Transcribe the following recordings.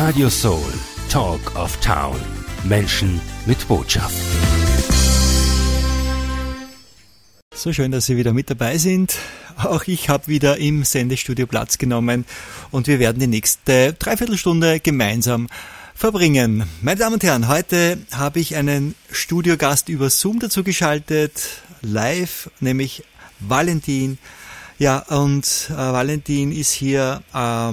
Radio Soul, Talk of Town. Menschen mit Botschaft. So schön, dass Sie wieder mit dabei sind. Auch ich habe wieder im Sendestudio Platz genommen und wir werden die nächste Dreiviertelstunde gemeinsam verbringen. Meine Damen und Herren, heute habe ich einen Studiogast über Zoom dazu geschaltet, live, nämlich Valentin. Ja, und Valentin ist hier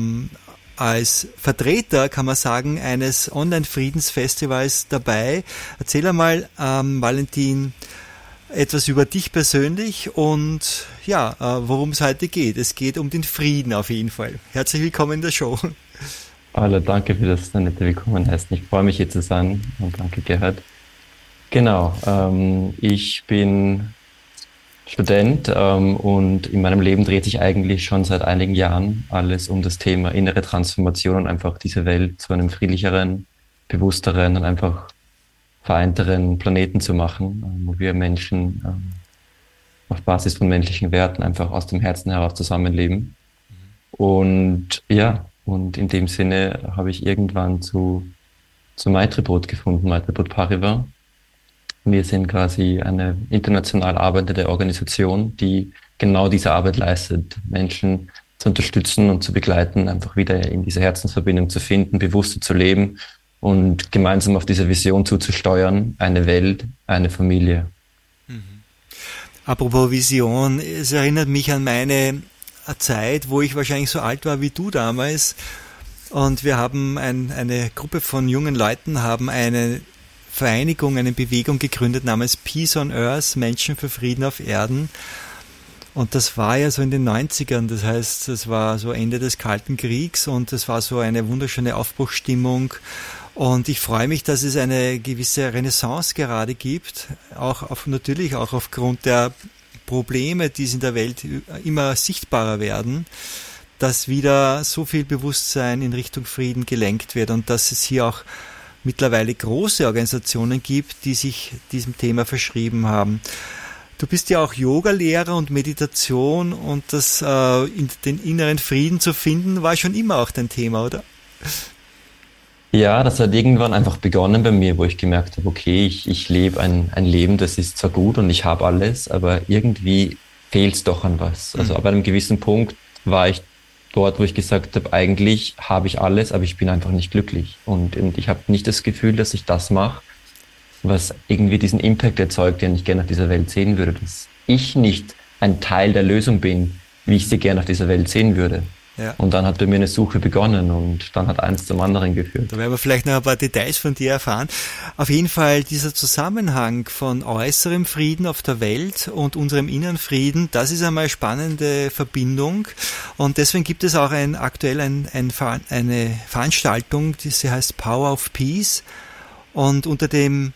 als Vertreter, kann man sagen, eines Online-Friedensfestivals dabei. Erzähl einmal, Valentin, etwas über dich persönlich und ja, worum es heute geht. Es geht um den Frieden auf jeden Fall. Herzlich willkommen in der Show. Hallo, danke für das nette Willkommen heißen. Ich freue mich hier zu sein und danke Gerhard. Genau, ich bin Student und in meinem Leben dreht sich eigentlich schon seit einigen Jahren alles um das Thema innere Transformation und einfach diese Welt zu einem friedlicheren, bewussteren und einfach vereinteren Planeten zu machen, wo wir Menschen auf Basis von menschlichen Werten einfach aus dem Herzen heraus zusammenleben. Und ja, und in dem Sinne habe ich irgendwann zu Maitribut gefunden, Maitribut Parivat. Wir sind quasi eine international arbeitende Organisation, die genau diese Arbeit leistet, Menschen zu unterstützen und zu begleiten, einfach wieder in diese Herzensverbindung zu finden, bewusster zu leben und gemeinsam auf diese Vision zuzusteuern, eine Welt, eine Familie. Apropos Vision, es erinnert mich an meine Zeit, wo ich wahrscheinlich so alt war wie du damals, und wir haben eine Gruppe von jungen Leuten haben eine Vereinigung, eine Bewegung gegründet namens Peace on Earth, Menschen für Frieden auf Erden. Und das war ja so in den 90ern, das heißt, das war so Ende des Kalten Kriegs und das war so eine wunderschöne Aufbruchsstimmung. Und ich freue mich, dass es eine gewisse Renaissance gerade gibt, natürlich auch aufgrund der Probleme, die in der Welt immer sichtbarer werden, dass wieder so viel Bewusstsein in Richtung Frieden gelenkt wird und dass es hier auch mittlerweile große Organisationen gibt, die sich diesem Thema verschrieben haben. Du bist ja auch Yoga-Lehrer und Meditation und das den inneren Frieden zu finden, war schon immer auch dein Thema, oder? Ja, das hat irgendwann einfach begonnen bei mir, wo ich gemerkt habe, okay, ich lebe ein Leben, das ist zwar gut und ich habe alles, aber irgendwie fehlt es doch an was. Also ab einem gewissen Punkt war ich dort, wo ich gesagt habe, eigentlich habe ich alles, aber ich bin einfach nicht glücklich. Und ich habe nicht das Gefühl, dass ich das mache, was irgendwie diesen Impact erzeugt, den ich gerne auf dieser Welt sehen würde. Dass ich nicht ein Teil der Lösung bin, wie ich sie gerne auf dieser Welt sehen würde. Ja. Und dann hat bei mir eine Suche begonnen und dann hat eins zum anderen geführt. Da werden wir vielleicht noch ein paar Details von dir erfahren. Auf jeden Fall dieser Zusammenhang von äußerem Frieden auf der Welt und unserem inneren Frieden, das ist einmal eine spannende Verbindung. Und deswegen gibt es auch aktuell eine Veranstaltung, die heißt Power of Peace. Und unter dem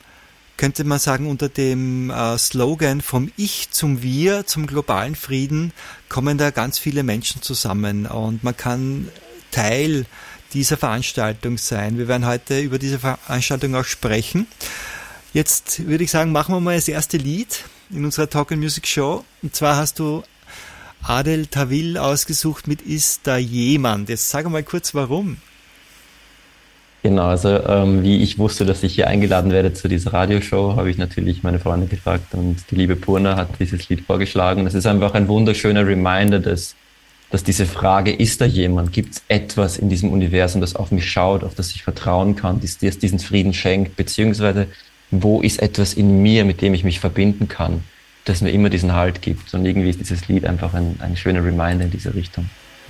Slogan vom Ich zum Wir, zum globalen Frieden, kommen da ganz viele Menschen zusammen und man kann Teil dieser Veranstaltung sein. Wir werden heute über diese Veranstaltung auch sprechen. Jetzt würde ich sagen, machen wir mal das erste Lied in unserer Talk and Music Show. Und zwar hast du Adel Tawil ausgesucht mit Ist da jemand? Jetzt sag mal kurz, warum. Genau, also wie ich wusste, dass ich hier eingeladen werde zu dieser Radioshow, habe ich natürlich meine Freunde gefragt und die liebe Purna hat dieses Lied vorgeschlagen. Es ist einfach ein wunderschöner Reminder, dass diese Frage, ist da jemand, gibt es etwas in diesem Universum, das auf mich schaut, auf das ich vertrauen kann, das diesen Frieden schenkt, beziehungsweise wo ist etwas in mir, mit dem ich mich verbinden kann, das mir immer diesen Halt gibt. Und irgendwie ist dieses Lied einfach ein schöner Reminder in diese Richtung.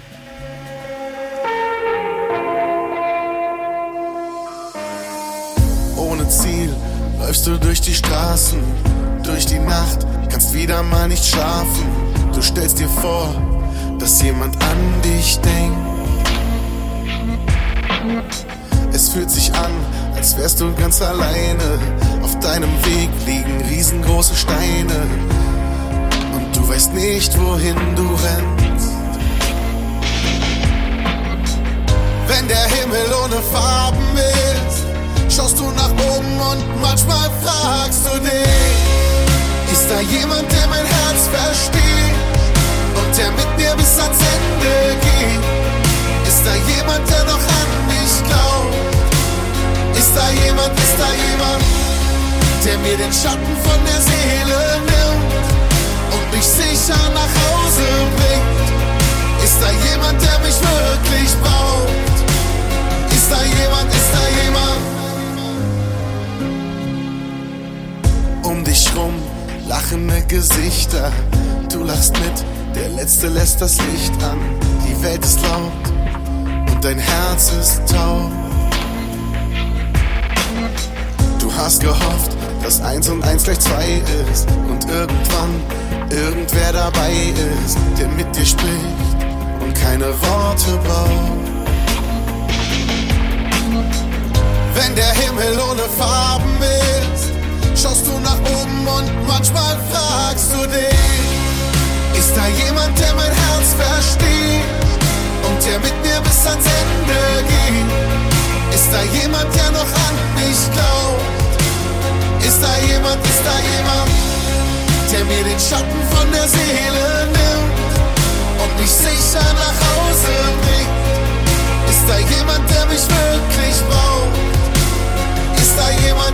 Ziel, läufst du durch die Straßen, durch die Nacht, kannst wieder mal nicht schlafen. Du stellst dir vor, dass jemand an dich denkt. Es fühlt sich an, als wärst du ganz alleine. Auf deinem Weg liegen riesengroße Steine und du weißt nicht, wohin du rennst. Wenn der Himmel ohne Farben ist, schaust du nach oben und manchmal fragst du dich, ist da jemand, der mein Herz versteht und der mit mir bis ans Ende geht? Ist da jemand, der noch an mich glaubt? der mir den Schatten von der Seele nimmt und mich sicher nach Hause bringt. Ist da jemand, der mich wirklich braucht? Ist da jemand, ist da jemand? Um dich rum lachende Gesichter, du lachst mit, der Letzte lässt das Licht an. Die Welt ist laut und dein Herz ist taub. Du hast gehofft, dass 1 und 1 gleich 2 ist und irgendwann irgendwer dabei ist, der mit dir spricht und keine Worte braucht. Wenn der Himmel ohne Farben ist, schaust du nach oben und manchmal fragst du dich, ist da jemand, der mein Herz versteht und der mit mir bis ans Ende geht? Ist da jemand, der noch an mich glaubt? Ist da jemand, der mir den Schatten von der Seele nimmt und mich sicher nach Hause bringt? Ist da jemand, der mich wirklich braucht? Ist da jemand,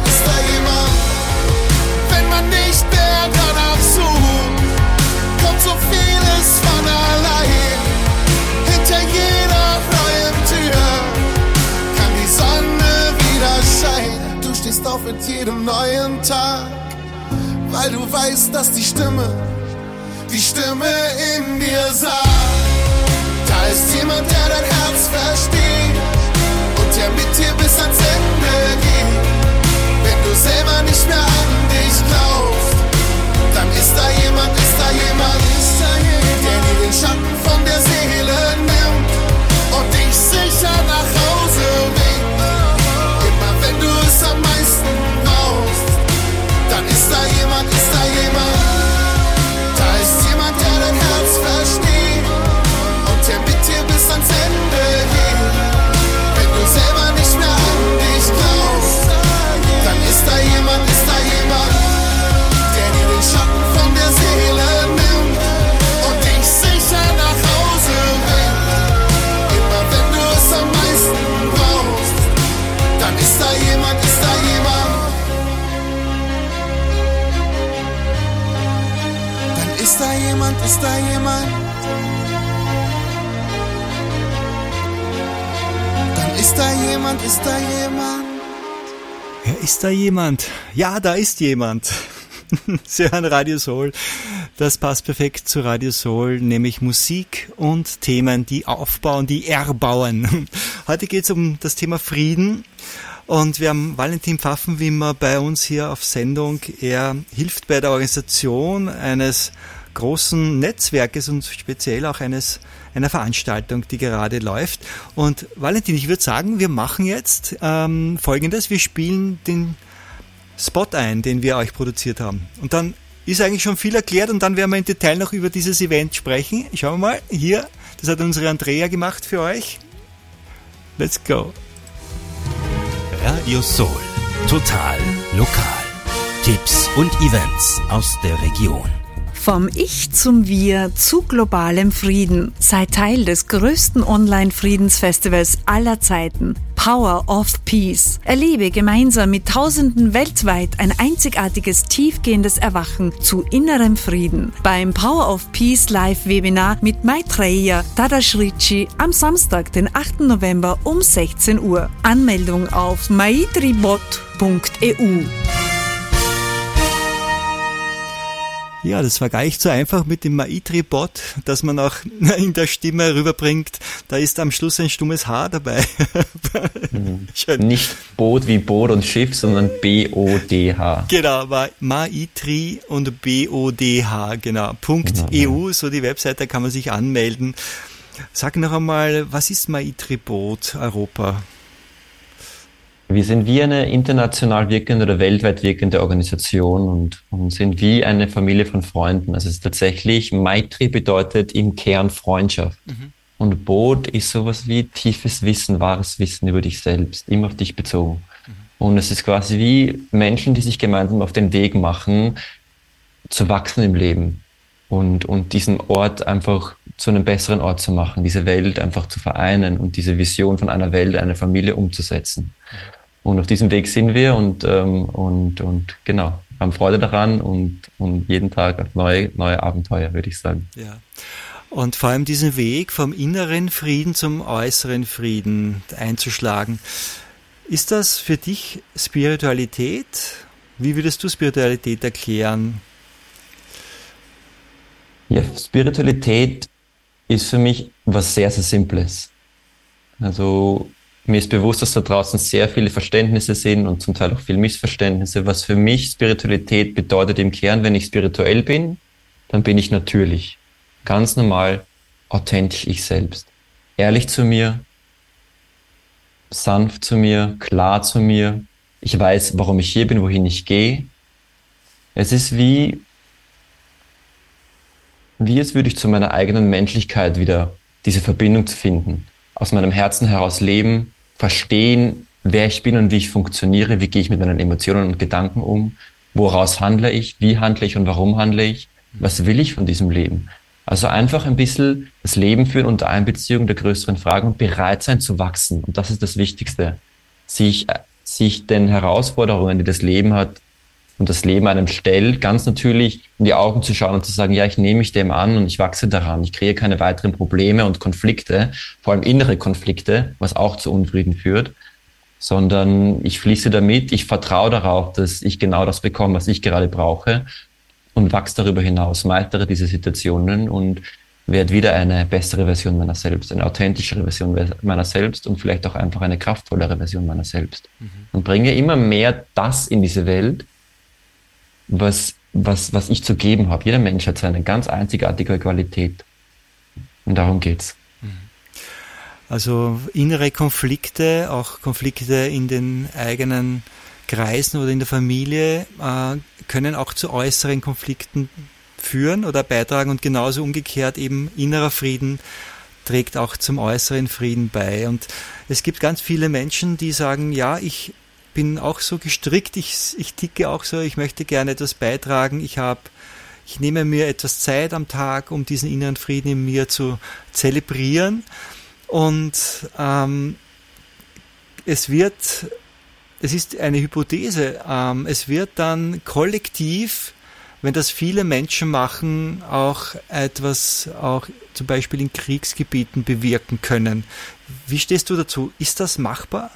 wenn man nicht mehr danach sucht, kommt so vieles von allein. Hinter jeder neuen Tür kann die Sonne wieder scheinen. Du stehst auf mit jedem neuen Tag, weil du weißt, dass die Stimme in dir sagt, da ist jemand, der dein Herz versteht und der mit dir bis ans Ende geht. Wenn du selber nicht mehr an dich glaubst, dann ist da jemand, der dir den Schatten von der Seele nimmt und dich sicher nach Hause bringt. Immer wenn du es am meisten brauchst, dann ist da jemand, da ist jemand, der dein Herz versteht und der mit dir bis ans Ende geht. Wenn du selber nicht mehr an dich glaubst, dann ist da jemand, der dir den Schatten von der Seele nimmt und dich sicher nach Hause bringt. Immer wenn du es am meisten brauchst, dann ist da jemand, Dann ist da jemand, Dann ist da jemand, Ja, ist da jemand? Ja, da ist jemand. Sie hören Radio Soul. Das passt perfekt zu Radio Soul, nämlich Musik und Themen, die aufbauen, die erbauen. Heute geht es um das Thema Frieden. Und wir haben Valentin Pfaffenwimmer bei uns hier auf Sendung. Er hilft bei der Organisation eines großen Netzwerkes und speziell auch einer Veranstaltung, die gerade läuft. Und Valentin, ich würde sagen, wir machen jetzt Folgendes. Wir spielen den Spot ein, den wir euch produziert haben. Und dann ist eigentlich schon viel erklärt und dann werden wir im Detail noch über dieses Event sprechen. Schauen wir mal, hier, das hat unsere Andrea gemacht für euch. Let's go. Radio Soul. Total lokal. Tipps und Events aus der Region. Vom Ich zum Wir zu globalem Frieden. Sei Teil des größten Online-Friedensfestivals aller Zeiten. Power of Peace. Erlebe gemeinsam mit Tausenden weltweit ein einzigartiges, tiefgehendes Erwachen zu innerem Frieden. Beim Power of Peace Live-Webinar mit Maitreya Tadashrichi am Samstag, den 8. November um 16 Uhr. Anmeldung auf maitribot.eu. Ja, das war gar nicht so einfach mit dem Maitri-Bot, dass man auch in der Stimme rüberbringt. Da ist am Schluss ein stummes H dabei. Schön. Nicht Boot wie Boot und Schiff, sondern B-O-D-H. Genau, war Maitri und B-O-D-H, genau. .eu, so die Webseite, kann man sich anmelden. Sag noch einmal, was ist Maitri-Bot Europa? Wir sind wie eine international wirkende oder weltweit wirkende Organisation und sind wie eine Familie von Freunden. Also es ist tatsächlich, Maitri bedeutet im Kern Freundschaft. Und Boot ist sowas wie tiefes Wissen, wahres Wissen über dich selbst, immer auf dich bezogen. Und es ist quasi wie Menschen, die sich gemeinsam auf den Weg machen, zu wachsen im Leben und diesen Ort einfach zu einem besseren Ort zu machen, diese Welt einfach zu vereinen und diese Vision von einer Welt, einer Familie umzusetzen. Und auf diesem Weg sind wir und genau, haben Freude daran und jeden Tag auf neue Abenteuer, würde ich sagen. Ja. Und vor allem diesen Weg vom inneren Frieden zum äußeren Frieden einzuschlagen. Ist das für dich Spiritualität? Wie würdest du Spiritualität erklären? Ja, Spiritualität ist für mich was sehr, sehr Simples. Also mir ist bewusst, dass da draußen sehr viele Verständnisse sind und zum Teil auch viele Missverständnisse. Was für mich Spiritualität bedeutet im Kern, wenn ich spirituell bin, dann bin ich natürlich, ganz normal, authentisch ich selbst. Ehrlich zu mir, sanft zu mir, klar zu mir. Ich weiß, warum ich hier bin, wohin ich gehe. Es ist wie als würde ich zu meiner eigenen Menschlichkeit wieder diese Verbindung zu finden. Aus meinem Herzen heraus leben, verstehen, wer ich bin und wie ich funktioniere, wie gehe ich mit meinen Emotionen und Gedanken um, woraus handle ich, wie handle ich und warum handle ich, was will ich von diesem Leben. Also einfach ein bisschen das Leben führen unter Einbeziehung der größeren Fragen und bereit sein zu wachsen. Und das ist das Wichtigste. Sich den Herausforderungen, die das Leben hat und das Leben einem stellt, ganz natürlich in die Augen zu schauen und zu sagen, ja, ich nehme mich dem an und ich wachse daran. Ich kreiere keine weiteren Probleme und Konflikte, vor allem innere Konflikte, was auch zu Unfrieden führt, sondern ich fließe damit, ich vertraue darauf, dass ich genau das bekomme, was ich gerade brauche und wachse darüber hinaus, meistere diese Situationen und werde wieder eine bessere Version meiner selbst, eine authentischere Version meiner selbst und vielleicht auch einfach eine kraftvollere Version meiner selbst. Und bringe immer mehr das in diese Welt, was ich zu geben habe. Jeder Mensch hat seine ganz einzigartige Qualität. Und darum geht's. Also innere Konflikte, auch Konflikte in den eigenen Kreisen oder in der Familie, können auch zu äußeren Konflikten führen oder beitragen und genauso umgekehrt eben innerer Frieden trägt auch zum äußeren Frieden bei. Und es gibt ganz viele Menschen, die sagen, ja, ich bin auch so gestrickt, ich ticke auch so, ich möchte gerne etwas beitragen, ich nehme mir etwas Zeit am Tag, um diesen inneren Frieden in mir zu zelebrieren und es ist eine Hypothese, es wird dann kollektiv, wenn das viele Menschen machen, auch etwas auch zum Beispiel in Kriegsgebieten bewirken können. Wie stehst du dazu? Ist das machbar?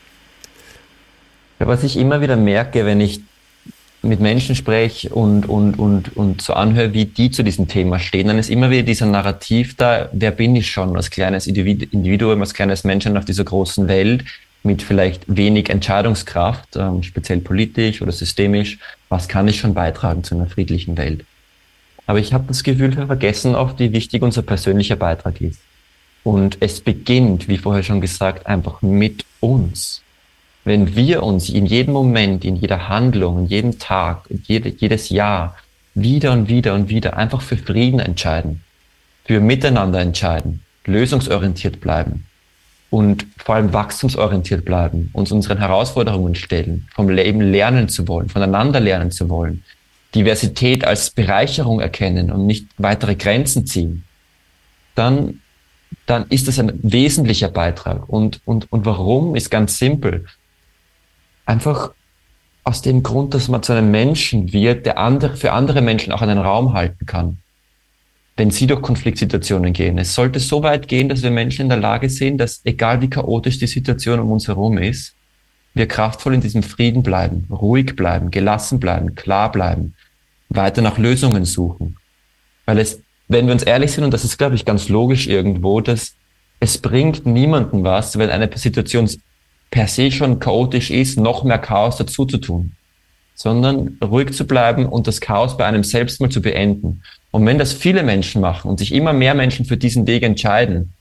Ja, was ich immer wieder merke, wenn ich mit Menschen spreche und so anhöre, wie die zu diesem Thema stehen, dann ist immer wieder dieser Narrativ da, wer bin ich schon als kleines Individuum, als kleines Menschen auf dieser großen Welt mit vielleicht wenig Entscheidungskraft, speziell politisch oder systemisch, was kann ich schon beitragen zu einer friedlichen Welt? Aber ich habe das Gefühl, wir vergessen oft, wie wichtig unser persönlicher Beitrag ist. Und es beginnt, wie vorher schon gesagt, einfach mit uns. Wenn wir uns in jedem Moment, in jeder Handlung, in jedem Tag, jedes Jahr wieder und wieder und wieder einfach für Frieden entscheiden, für Miteinander entscheiden, lösungsorientiert bleiben und vor allem wachstumsorientiert bleiben, uns unseren Herausforderungen stellen, vom Leben lernen zu wollen, voneinander lernen zu wollen, Diversität als Bereicherung erkennen und nicht weitere Grenzen ziehen, dann ist das ein wesentlicher Beitrag. Und warum ist ganz simpel. Einfach aus dem Grund, dass man zu einem Menschen wird, der für andere Menschen auch einen Raum halten kann, wenn sie durch Konfliktsituationen gehen. Es sollte so weit gehen, dass wir Menschen in der Lage sind, dass egal wie chaotisch die Situation um uns herum ist, wir kraftvoll in diesem Frieden bleiben, ruhig bleiben, gelassen bleiben, klar bleiben, weiter nach Lösungen suchen. Weil wenn wir uns ehrlich sind, und das ist, glaube ich, ganz logisch irgendwo, dass es bringt niemandem was, wenn eine Situation per se schon chaotisch ist, noch mehr Chaos dazu zu tun, sondern ruhig zu bleiben und das Chaos bei einem selbst mal zu beenden. Und wenn das viele Menschen machen und sich immer mehr Menschen für diesen Weg entscheiden,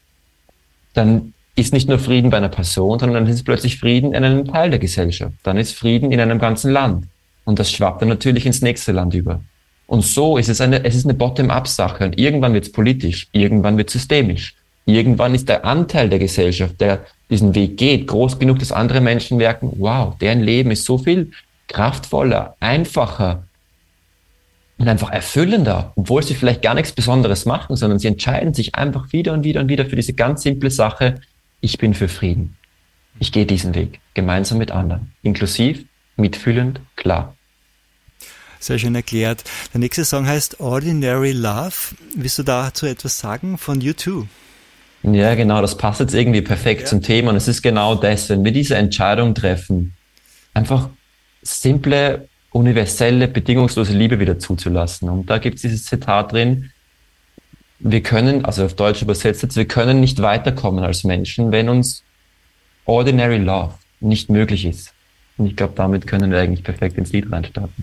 dann ist nicht nur Frieden bei einer Person, sondern dann ist plötzlich Frieden in einem Teil der Gesellschaft. Dann ist Frieden in einem ganzen Land. Und das schwappt dann natürlich ins nächste Land über. Und so ist es eine Bottom-up-Sache. Und irgendwann wird es politisch, irgendwann wird es systemisch. Irgendwann ist der Anteil der Gesellschaft, der diesen Weg geht, groß genug, dass andere Menschen merken, wow, deren Leben ist so viel kraftvoller, einfacher und einfach erfüllender, obwohl sie vielleicht gar nichts Besonderes machen, sondern sie entscheiden sich einfach wieder und wieder und wieder für diese ganz simple Sache, ich bin für Frieden. Ich gehe diesen Weg, gemeinsam mit anderen, inklusiv, mitfühlend, klar. Sehr schön erklärt. Der nächste Song heißt Ordinary Love. Willst du dazu etwas sagen von U2? Ja, genau, das passt jetzt irgendwie perfekt zum Thema und es ist genau das, wenn wir diese Entscheidung treffen, einfach simple, universelle, bedingungslose Liebe wieder zuzulassen. Und da gibt es dieses Zitat drin, wir können, also auf Deutsch übersetzt jetzt, wir können nicht weiterkommen als Menschen, wenn uns Ordinary Love nicht möglich ist. Und ich glaube, damit können wir eigentlich perfekt ins Lied reinstarten.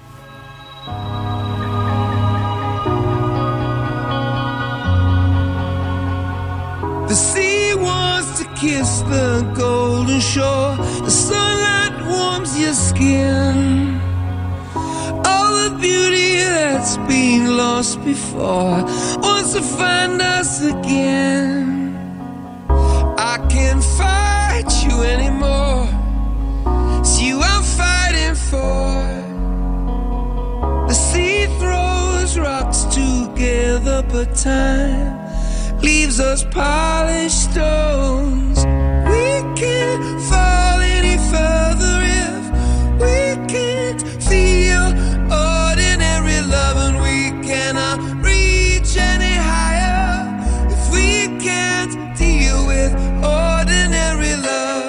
The sea wants to kiss the golden shore. The sunlight warms your skin. All the beauty that's been lost before wants to find us again. I can't fight you anymore. It's you I'm fighting for. The sea throws rocks together, but time leaves us polished stones. We can't fall any further if we can't feel ordinary love, and we cannot reach any higher if we can't deal with ordinary love.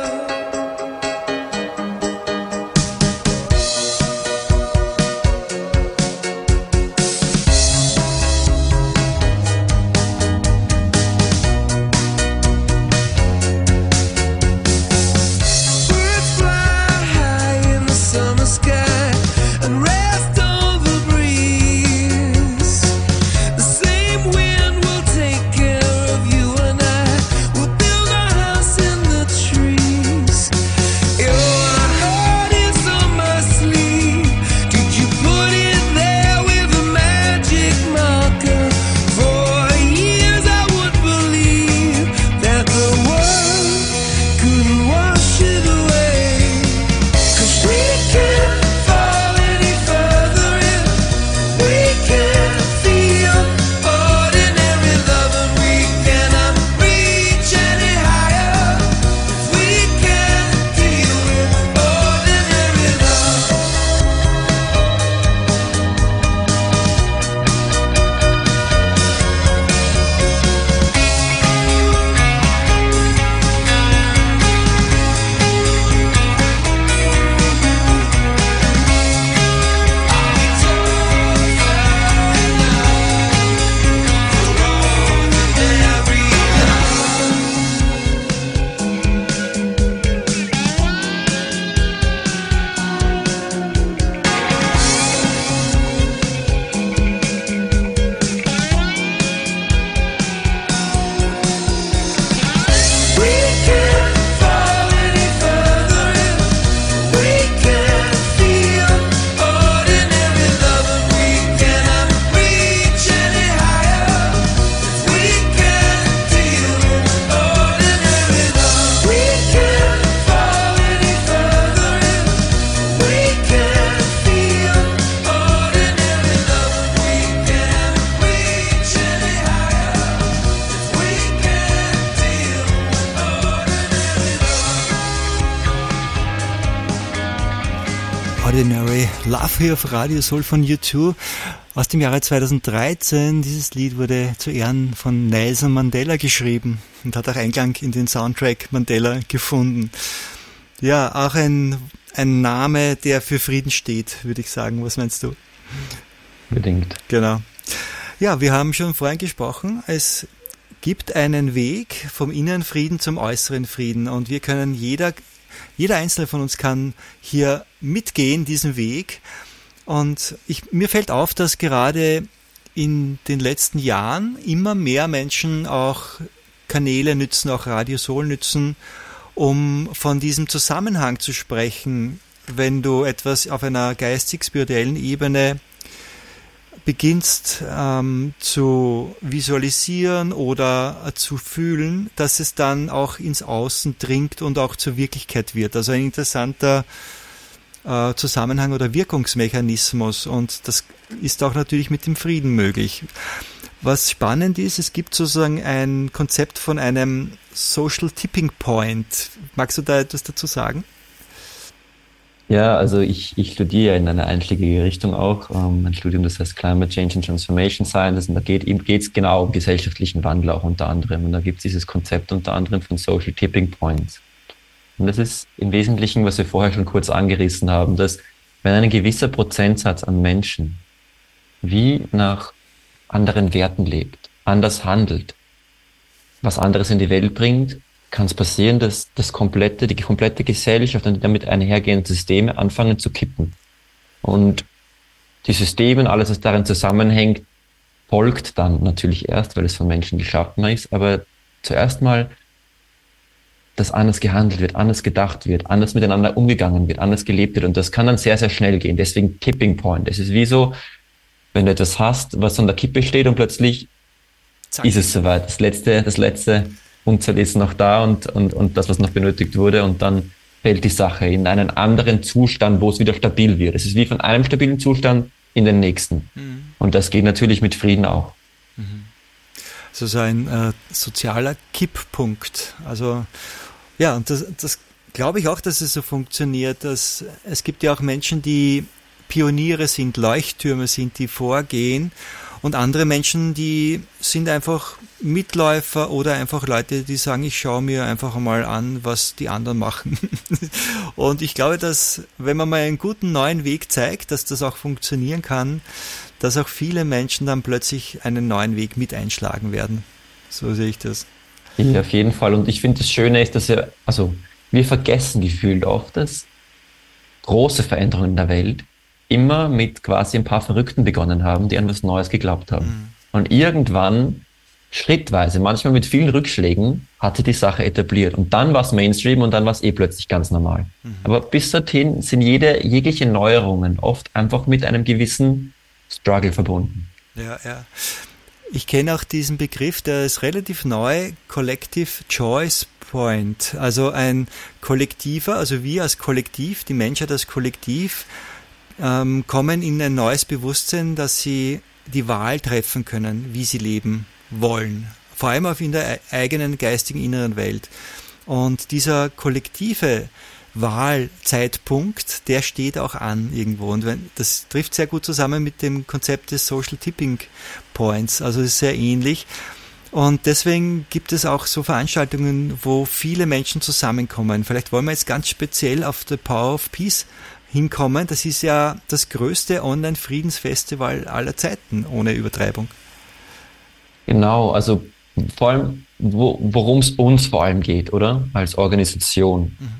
Ordinary Love hier auf Radio Soul von U2 aus dem Jahre 2013. Dieses Lied wurde zu Ehren von Nelson Mandela geschrieben und hat auch Eingang in den Soundtrack Mandela gefunden. Ja, auch ein Name, der für Frieden steht, würde ich sagen. Was meinst du? Unbedingt. Genau. Ja, wir haben schon vorhin gesprochen, es gibt einen Weg vom inneren Frieden zum äußeren Frieden und wir können jeder Einzelne von uns kann hier mitgehen, diesen Weg. Und mir fällt auf, dass gerade in den letzten Jahren immer mehr Menschen auch Kanäle nützen, auch Radio Soul nützen, um von diesem Zusammenhang zu sprechen, wenn du etwas auf einer geistig-spirituellen Ebene beginnst zu visualisieren oder zu fühlen, dass es dann auch ins Außen dringt und auch zur Wirklichkeit wird. Also ein interessanter Zusammenhang oder Wirkungsmechanismus und das ist auch natürlich mit dem Frieden möglich. Was spannend ist, es gibt sozusagen ein Konzept von einem Social Tipping Point. Magst du da etwas dazu sagen? Ja, also ich studiere in eine einschlägige Richtung auch. Mein Studium, das heißt Climate Change and Transformation Sciences, und da geht's genau um gesellschaftlichen Wandel auch unter anderem. Und da gibt es dieses Konzept unter anderem von Social Tipping Points. Und das ist im Wesentlichen, was wir vorher schon kurz angerissen haben, dass wenn ein gewisser Prozentsatz an Menschen wie nach anderen Werten lebt, anders handelt, was anderes in die Welt bringt, kann es passieren, dass die komplette Gesellschaft und die damit einhergehenden Systeme anfangen zu kippen. Und die Systeme und alles, was darin zusammenhängt, folgt dann natürlich erst, weil es von Menschen geschaffen ist, aber zuerst mal, dass anders gehandelt wird, anders gedacht wird, anders miteinander umgegangen wird, anders gelebt wird, und das kann dann sehr, sehr schnell gehen. Deswegen Tipping Point. Es ist wie so, wenn du etwas hast, was an der Kippe steht und plötzlich Zack. Ist es soweit. Das letzte Unzeit ist noch da und das, was noch benötigt wurde, und dann fällt die Sache in einen anderen Zustand, wo es wieder stabil wird. Es ist wie von einem stabilen Zustand in den nächsten. Mhm. Und das geht natürlich mit Frieden auch. Mhm. Also so ein sozialer Kipppunkt. Also ja, und das glaube ich auch, dass es so funktioniert. Dass es gibt ja auch Menschen, die Pioniere sind, Leuchttürme sind, die vorgehen, und andere Menschen, die sind einfach Mitläufer oder einfach Leute, die sagen, ich schaue mir einfach mal an, was die anderen machen. Und ich glaube, dass wenn man mal einen guten neuen Weg zeigt, dass das auch funktionieren kann, dass auch viele Menschen dann plötzlich einen neuen Weg mit einschlagen werden. So sehe ich das. Ja, auf jeden Fall. Und ich finde, das Schöne ist, dass wir vergessen gefühlt oft, dass große Veränderungen in der Welt immer mit quasi ein paar Verrückten begonnen haben, die an was Neues geglaubt haben. Mhm. Und irgendwann, schrittweise, manchmal mit vielen Rückschlägen, hatte die Sache etabliert. Und dann war es Mainstream und dann war es plötzlich ganz normal. Mhm. Aber bis dorthin sind jegliche Neuerungen oft einfach mit einem gewissen Struggle verbunden. Ja, ja. Ich kenne auch diesen Begriff, der ist relativ neu, Collective Choice Point. Also ein kollektiver, also wir als Kollektiv, die Menschheit als Kollektiv, kommen in ein neues Bewusstsein, dass sie die Wahl treffen können, wie sie leben wollen. Vor allem auch in der eigenen geistigen inneren Welt. Und dieser kollektive Wahlzeitpunkt, der steht auch an irgendwo. Und das trifft sehr gut zusammen mit dem Konzept des Social Tipping Points. Also es ist sehr ähnlich. Und deswegen gibt es auch so Veranstaltungen, wo viele Menschen zusammenkommen. Vielleicht wollen wir jetzt ganz speziell auf The Power of Peace hinkommen. Das ist ja das größte Online-Friedensfestival aller Zeiten, ohne Übertreibung. Genau, also vor allem, worum es uns vor allem geht, oder? Als Organisation. Mhm.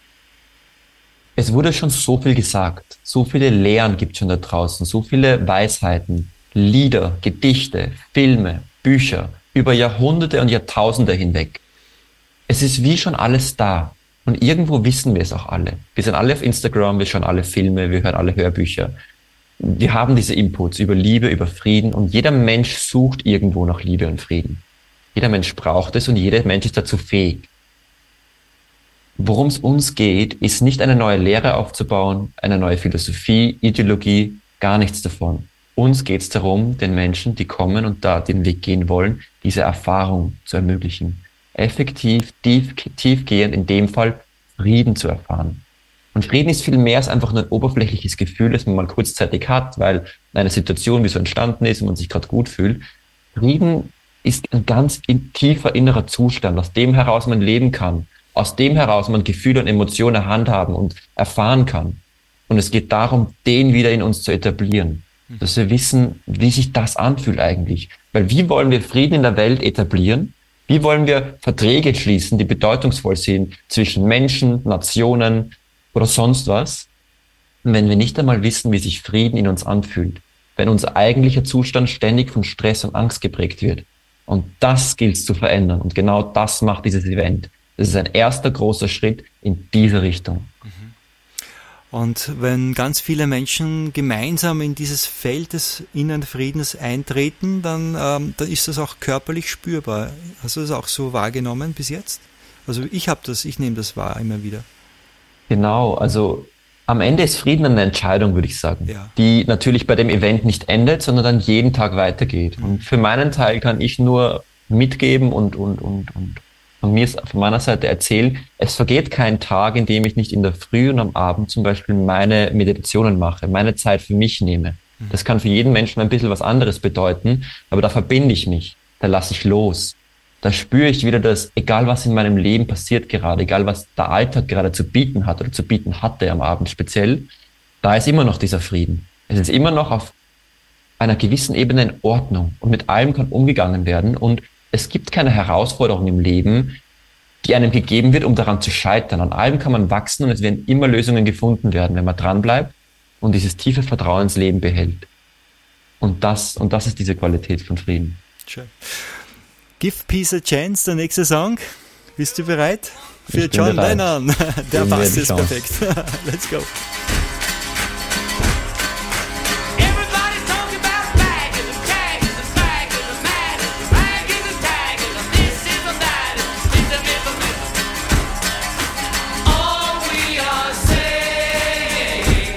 Es wurde schon so viel gesagt, so viele Lehren gibt es schon da draußen, so viele Weisheiten, Lieder, Gedichte, Filme, Bücher, über Jahrhunderte und Jahrtausende hinweg. Es ist wie schon alles da. Und irgendwo wissen wir es auch alle. Wir sind alle auf Instagram, wir schauen alle Filme, wir hören alle Hörbücher. Wir haben diese Inputs über Liebe, über Frieden, und jeder Mensch sucht irgendwo nach Liebe und Frieden. Jeder Mensch braucht es und jeder Mensch ist dazu fähig. Worum es uns geht, ist nicht eine neue Lehre aufzubauen, eine neue Philosophie, Ideologie, gar nichts davon. Uns geht es darum, den Menschen, die kommen und da den Weg gehen wollen, diese Erfahrung zu ermöglichen. Effektiv, tiefgehend, in dem Fall Frieden zu erfahren. Und Frieden ist viel mehr als einfach nur ein oberflächliches Gefühl, das man mal kurzzeitig hat, weil eine Situation wie so entstanden ist und man sich gerade gut fühlt. Frieden ist ein ganz tiefer innerer Zustand, aus dem heraus man leben kann, aus dem heraus man Gefühle und Emotionen handhaben und erfahren kann. Und es geht darum, den wieder in uns zu etablieren, dass wir wissen, wie sich das anfühlt eigentlich. Weil wie wollen wir Frieden in der Welt etablieren? Wie wollen wir Verträge schließen, die bedeutungsvoll sind zwischen Menschen, Nationen oder sonst was, wenn wir nicht einmal wissen, wie sich Frieden in uns anfühlt, wenn unser eigentlicher Zustand ständig von Stress und Angst geprägt wird. Und das gilt es zu verändern. Und genau das macht dieses Event. Das ist ein erster großer Schritt in diese Richtung. Und wenn ganz viele Menschen gemeinsam in dieses Feld des inneren Friedens eintreten, dann ist das auch körperlich spürbar. Hast du das auch so wahrgenommen bis jetzt? Also ich nehme das wahr immer wieder. Genau, also Am Ende ist Frieden eine Entscheidung, würde ich sagen, Ja. die natürlich bei dem Event nicht endet, sondern dann jeden Tag weitergeht. Und für meinen Teil kann ich nur mitgeben und von meiner Seite erzählen, es vergeht kein Tag, in dem ich nicht in der Früh und am Abend zum Beispiel meine Meditationen mache, meine Zeit für mich nehme. Das kann für jeden Menschen ein bisschen was anderes bedeuten, aber da verbinde ich mich, da lasse ich los. Da spüre ich wieder, dass egal was in meinem Leben passiert gerade, egal was der Alltag gerade zu bieten hat oder zu bieten hatte am Abend speziell, da ist immer noch dieser Frieden. Es ist immer noch auf einer gewissen Ebene in Ordnung und mit allem kann umgegangen werden und es gibt keine Herausforderung im Leben, die einem gegeben wird, um daran zu scheitern. An allem kann man wachsen und es werden immer Lösungen gefunden werden, wenn man dranbleibt und dieses tiefe Vertrauen ins Leben behält. Und das ist diese Qualität von Frieden. Schön. Give Peace a Chance, der nächste Song. Bist du bereit? Für Ich bin John bereit. Lennon. Der Geben wir passt die jetzt Chance. perfekt. Let's go. Everybody's talking about bagging and tagging and bagging and magging, bagging and tagging, and this is a that, it's a myth. All we are saying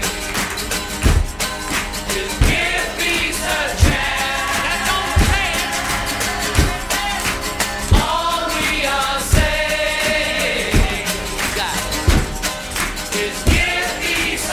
is give peace a chance. That's all we're saying. All we are saying is give peace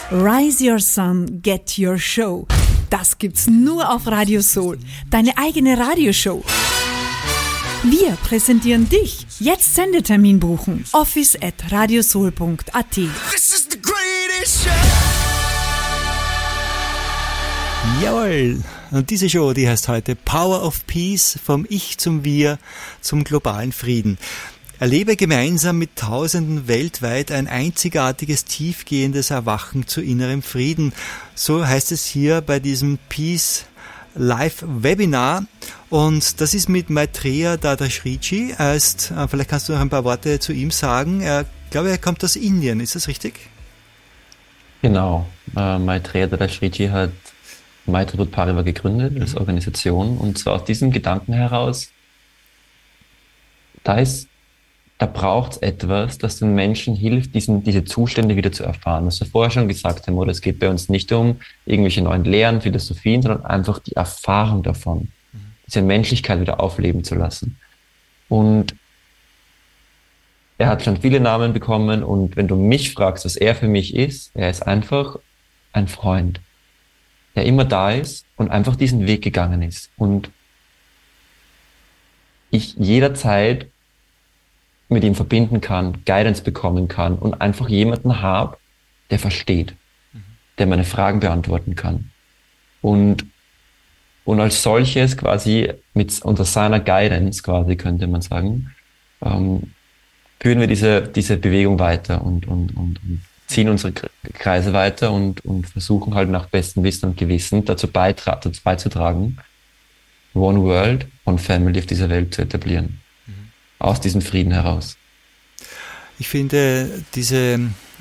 Rise Your Sun, Get Your Show. Das gibt's nur auf Radio Soul. Deine eigene Radioshow. Wir präsentieren dich. Jetzt Sendetermin buchen. office@radiosoul.at. This is the greatest show. Jawohl! Und diese Show, die heißt heute Power of Peace, vom Ich zum Wir zum globalen Frieden. Erlebe gemeinsam mit Tausenden weltweit ein einzigartiges, tiefgehendes Erwachen zu innerem Frieden. So heißt es hier bei diesem Peace Live Webinar. Und das ist mit Maitreya Dadashrichi. Vielleicht kannst du noch ein paar Worte zu ihm sagen. Ich glaube, er kommt aus Indien. Ist das richtig? Genau. Maitreya Dadashrichi hat Maitri Bhuta Parivar gegründet als Organisation. Und zwar aus diesem Gedanken heraus, da braucht es etwas, das den Menschen hilft, diese Zustände wieder zu erfahren. Was wir vorher schon gesagt haben, oder es geht bei uns nicht um irgendwelche neuen Lehren, Philosophien, sondern einfach die Erfahrung davon, diese Menschlichkeit wieder aufleben zu lassen. Und er hat schon viele Namen bekommen, und wenn du mich fragst, was er für mich ist, er ist einfach ein Freund, der immer da ist und einfach diesen Weg gegangen ist. Und ich jederzeit mit ihm verbinden kann, Guidance bekommen kann und einfach jemanden habe, der versteht, der meine Fragen beantworten kann. Und als solches quasi unter seiner Guidance quasi, könnte man sagen, führen wir diese Bewegung weiter und ziehen unsere Kreise weiter und versuchen halt nach bestem Wissen und Gewissen dazu beizutragen, One World, One Family auf dieser Welt zu etablieren. Aus diesem Frieden heraus. Ich finde, diese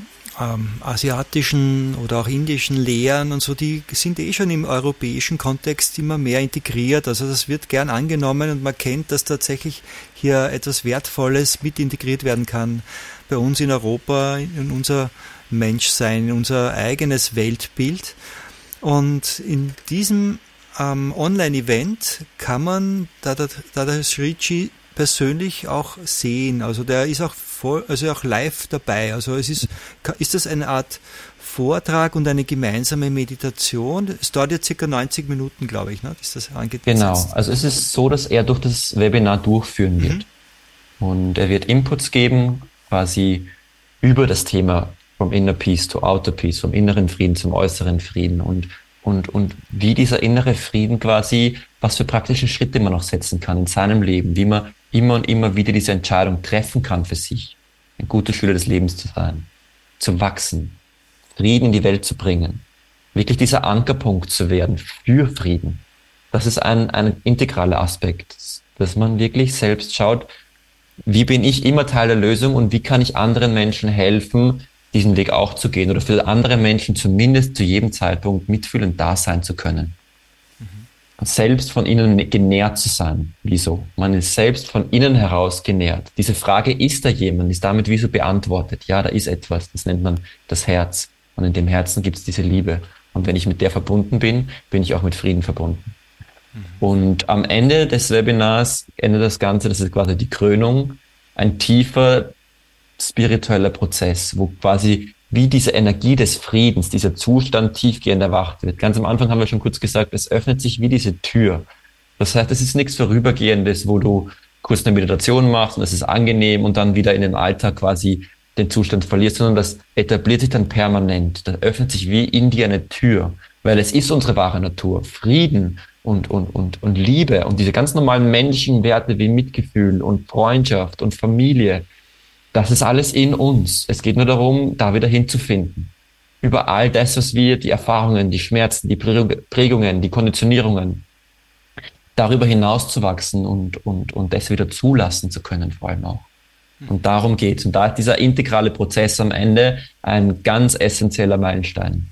asiatischen oder auch indischen Lehren und so, die sind schon im europäischen Kontext immer mehr integriert. Also das wird gern angenommen und man kennt, dass tatsächlich hier etwas Wertvolles mit integriert werden kann bei uns in Europa, in unser Menschsein, in unser eigenes Weltbild. Und in diesem Online-Event kann man Dadashrichi persönlich auch sehen. Also der ist auch auch live dabei. Also ist das eine Art Vortrag und eine gemeinsame Meditation? Es dauert jetzt ca. 90 Minuten, glaube ich, ne? Ist das angesetzt? Genau. Also es ist so, dass er durch das Webinar durchführen wird. Und er wird Inputs geben, quasi über das Thema vom Inner Peace to Outer Peace, vom inneren Frieden zum äußeren Frieden und wie dieser innere Frieden quasi, was für praktische Schritte man noch setzen kann in seinem Leben, wie man immer und immer wieder diese Entscheidung treffen kann für sich, ein guter Schüler des Lebens zu sein, zu wachsen, Frieden in die Welt zu bringen, wirklich dieser Ankerpunkt zu werden für Frieden. Das ist ein integraler Aspekt, dass man wirklich selbst schaut, wie bin ich immer Teil der Lösung und wie kann ich anderen Menschen helfen, diesen Weg auch zu gehen oder für andere Menschen zumindest zu jedem Zeitpunkt mitfühlend da sein zu können. Und selbst von innen genährt zu sein. Wieso? Man ist selbst von innen heraus genährt. Diese Frage, ist da jemand, ist damit wieso beantwortet? Ja, da ist etwas, das nennt man das Herz. Und in dem Herzen gibt es diese Liebe. Und wenn ich mit der verbunden bin, bin ich auch mit Frieden verbunden. Und am Ende des Webinars endet das Ganze, das ist quasi die Krönung, ein tiefer spiritueller Prozess, wo quasi wie diese Energie des Friedens, dieser Zustand tiefgehend erwacht wird. Ganz am Anfang haben wir schon kurz gesagt, es öffnet sich wie diese Tür. Das heißt, es ist nichts Vorübergehendes, wo du kurz eine Meditation machst und es ist angenehm und dann wieder in den Alltag quasi den Zustand verlierst, sondern das etabliert sich dann permanent. Da öffnet sich wie in dir eine Tür, weil es ist unsere wahre Natur. Frieden und Liebe und diese ganz normalen menschlichen Werte wie Mitgefühl und Freundschaft und Familie, das ist alles in uns. Es geht nur darum, da wieder hinzufinden. Über all das, was wir, die Erfahrungen, die Schmerzen, die Prägungen, die Konditionierungen, darüber hinaus zu wachsen und das wieder zulassen zu können, vor allem auch. Und darum geht's. Und da ist dieser integrale Prozess am Ende ein ganz essentieller Meilenstein.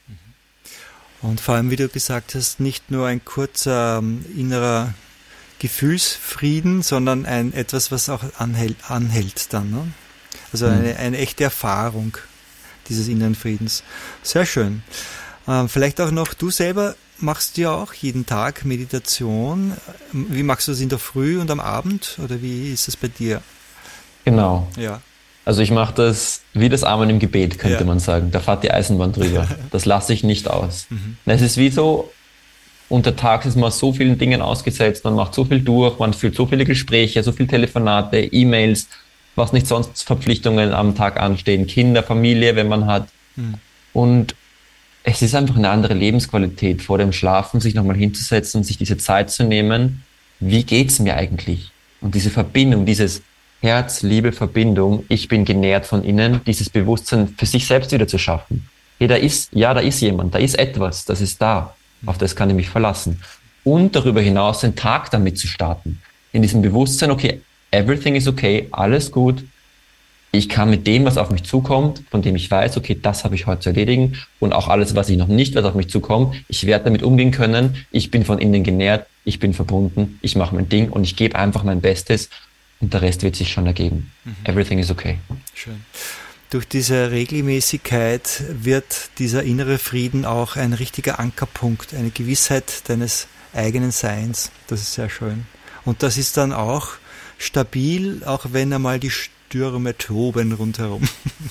Und vor allem, wie du gesagt hast, nicht nur ein kurzer innerer Gefühlsfrieden, sondern etwas, was auch anhält dann. Ne? Also eine echte Erfahrung dieses inneren Friedens. Sehr schön. Vielleicht auch noch, du selber machst ja auch jeden Tag Meditation. Wie machst du das in der Früh und am Abend? Oder wie ist das bei dir? Genau. Ja. Also ich mache das wie das Amen im Gebet, könnte Ja. man sagen. Da fährt die Eisenbahn drüber. Das lasse ich nicht aus. Es ist wie so, untertags ist man so vielen Dingen ausgesetzt, man macht so viel durch, man führt so viele Gespräche, so viele Telefonate, E-Mails, was nicht sonst Verpflichtungen am Tag anstehen, Kinder, Familie, wenn man hat. Und es ist einfach eine andere Lebensqualität, vor dem Schlafen sich nochmal hinzusetzen, sich diese Zeit zu nehmen. Wie geht's mir eigentlich? Und diese Verbindung, dieses Herz-Liebe-Verbindung, ich bin genährt von innen, dieses Bewusstsein für sich selbst wieder zu schaffen. Hey, da ist jemand, da ist etwas, das ist da, auf das kann ich mich verlassen. Und darüber hinaus den Tag damit zu starten. In diesem Bewusstsein, okay, everything is okay, alles gut. Ich kann mit dem, was auf mich zukommt, von dem ich weiß, okay, das habe ich heute zu erledigen, und auch alles, was ich noch nicht weiß, auf mich zukommt, ich werde damit umgehen können. Ich bin von innen genährt, ich bin verbunden, ich mache mein Ding und ich gebe einfach mein Bestes und der Rest wird sich schon ergeben. Everything is okay. Schön. Durch diese Regelmäßigkeit wird dieser innere Frieden auch ein richtiger Ankerpunkt, eine Gewissheit deines eigenen Seins. Das ist sehr schön. Und das ist dann auch stabil, auch wenn einmal die Stürme toben rundherum.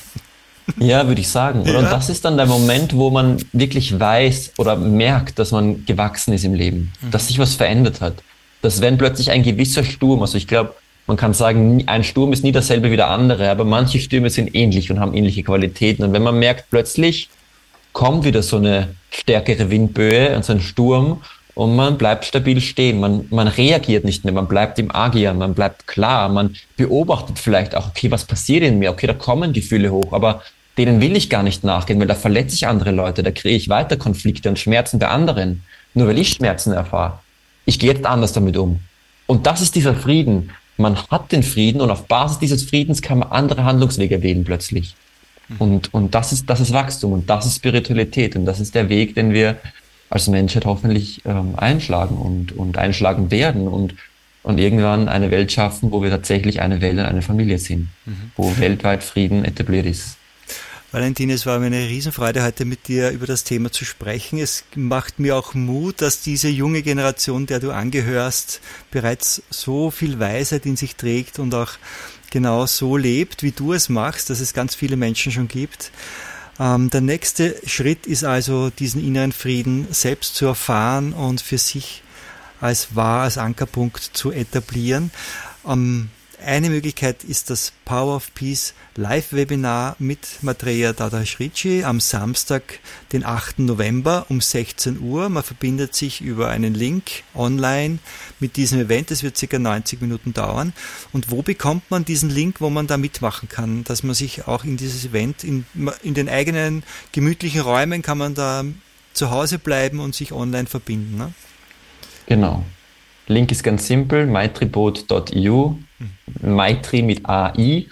Ja, würde ich sagen. Oder? Ja. Und das ist dann der Moment, wo man wirklich weiß oder merkt, dass man gewachsen ist im Leben, dass sich was verändert hat. Dass wenn plötzlich ein gewisser Sturm, also ich glaube, man kann sagen, ein Sturm ist nie dasselbe wie der andere, aber manche Stürme sind ähnlich und haben ähnliche Qualitäten. Und wenn man merkt, plötzlich kommt wieder so eine stärkere Windböe und so ein Sturm und man bleibt stabil stehen, man reagiert nicht mehr, man bleibt im Agieren, man bleibt klar, man beobachtet vielleicht auch, okay, was passiert in mir? Okay, da kommen Gefühle hoch, aber denen will ich gar nicht nachgehen, weil da verletze ich andere Leute, da kriege ich weiter Konflikte und Schmerzen bei anderen, nur weil ich Schmerzen erfahre. Ich gehe jetzt anders damit um. Und das ist dieser Frieden. Man hat den Frieden und auf Basis dieses Friedens kann man andere Handlungswege wählen plötzlich. Und das ist Wachstum und das ist Spiritualität und das ist der Weg, den wir als Menschheit hoffentlich einschlagen und einschlagen werden und irgendwann eine Welt schaffen, wo wir tatsächlich eine Welt und eine Familie sind, wo weltweit Frieden etabliert ist. Valentin, es war mir eine Riesenfreude, heute mit dir über das Thema zu sprechen. Es macht mir auch Mut, dass diese junge Generation, der du angehörst, bereits so viel Weisheit in sich trägt und auch genau so lebt, wie du es machst, dass es ganz viele Menschen schon gibt. Der nächste Schritt ist also, diesen inneren Frieden selbst zu erfahren und für sich als Ankerpunkt zu etablieren. Eine Möglichkeit ist das Power of Peace Live-Webinar mit Maitreya Dadashrichi am Samstag, den 8. November um 16 Uhr. Man verbindet sich über einen Link online mit diesem Event. Es wird ca. 90 Minuten dauern. Und wo bekommt man diesen Link, wo man da mitmachen kann, dass man sich auch in dieses Event, in den eigenen gemütlichen Räumen kann man da zu Hause bleiben und sich online verbinden, ne? Genau. Link ist ganz simpel, maitriboat.eu, Maitri mit AI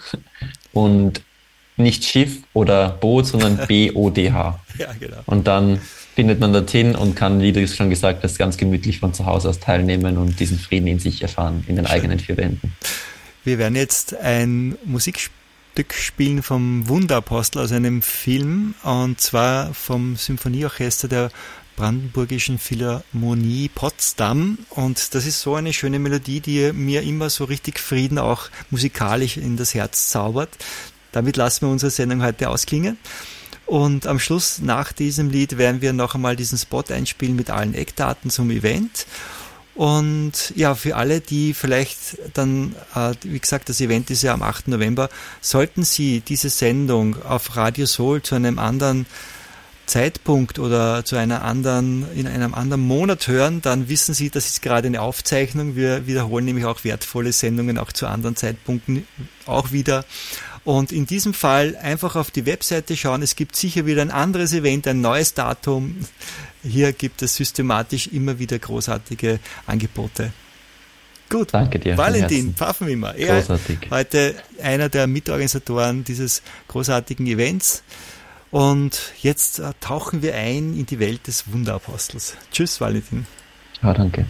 und nicht Schiff oder Boot, sondern BODH. Ja, genau. Und dann findet man dorthin und kann, wie du es schon gesagt hast, ganz gemütlich von zu Hause aus teilnehmen und diesen Frieden in sich erfahren, in den eigenen vier Wänden. Wir werden jetzt ein Musikstück spielen vom Wunderapostel aus einem Film, und zwar vom Symphonieorchester der Brandenburgischen Philharmonie Potsdam, und das ist so eine schöne Melodie, die mir immer so richtig Frieden auch musikalisch in das Herz zaubert. Damit lassen wir unsere Sendung heute ausklingen, und am Schluss nach diesem Lied werden wir noch einmal diesen Spot einspielen mit allen Eckdaten zum Event. Und ja, für alle, die vielleicht dann, wie gesagt, das Event ist ja am 8. November, sollten Sie diese Sendung auf Radio Soul zu einem anderen Zeitpunkt oder in einem anderen Monat hören, dann wissen Sie, das ist gerade eine Aufzeichnung. Wir wiederholen nämlich auch wertvolle Sendungen auch zu anderen Zeitpunkten auch wieder. Und in diesem Fall einfach auf die Webseite schauen. Es gibt sicher wieder ein anderes Event, ein neues Datum. Hier gibt es systematisch immer wieder großartige Angebote. Gut, danke dir. Valentin Pfaffenwimmer, er großartig. Heute einer der Mitorganisatoren dieses großartigen Events. Und jetzt tauchen wir ein in die Welt des Wunderapostels. Tschüss, Valentin. Ja, danke.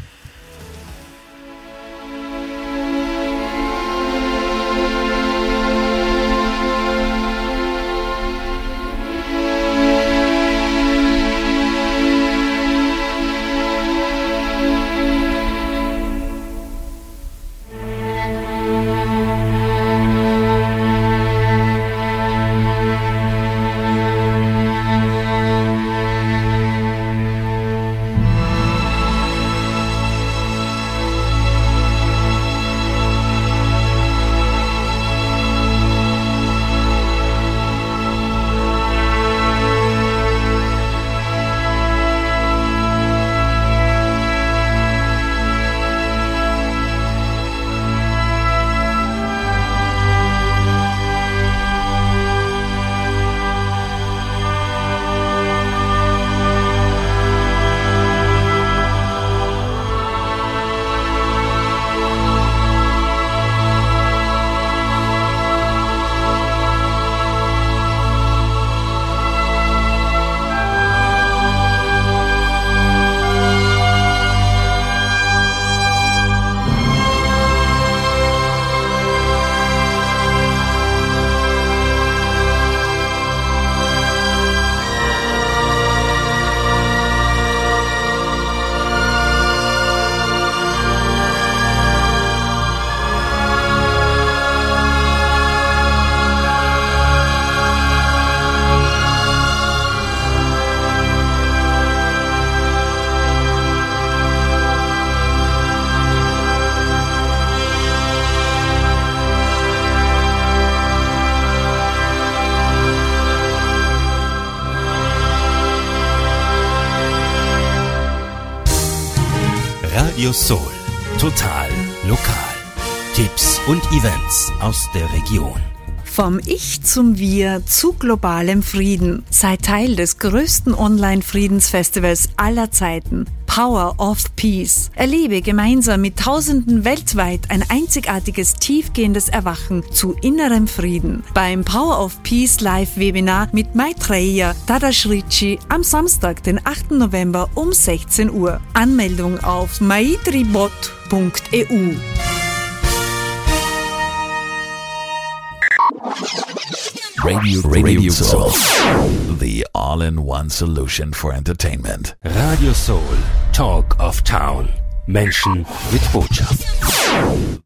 Radio Soul. Total lokal. Tipps und Events aus der Region. Vom Ich zum Wir zu globalem Frieden. Sei Teil des größten Online-Friedensfestivals aller Zeiten. Power of Peace. Erlebe gemeinsam mit Tausenden weltweit ein einzigartiges, tiefgehendes Erwachen zu innerem Frieden. Beim Power of Peace Live-Webinar mit Maitreya Tadashrichi am Samstag, den 8. November um 16 Uhr. Anmeldung auf maitribot.eu. Radio Soul, the all-in-one solution for entertainment. Radio Soul, Talk of Town. Menschen mit Botschaft.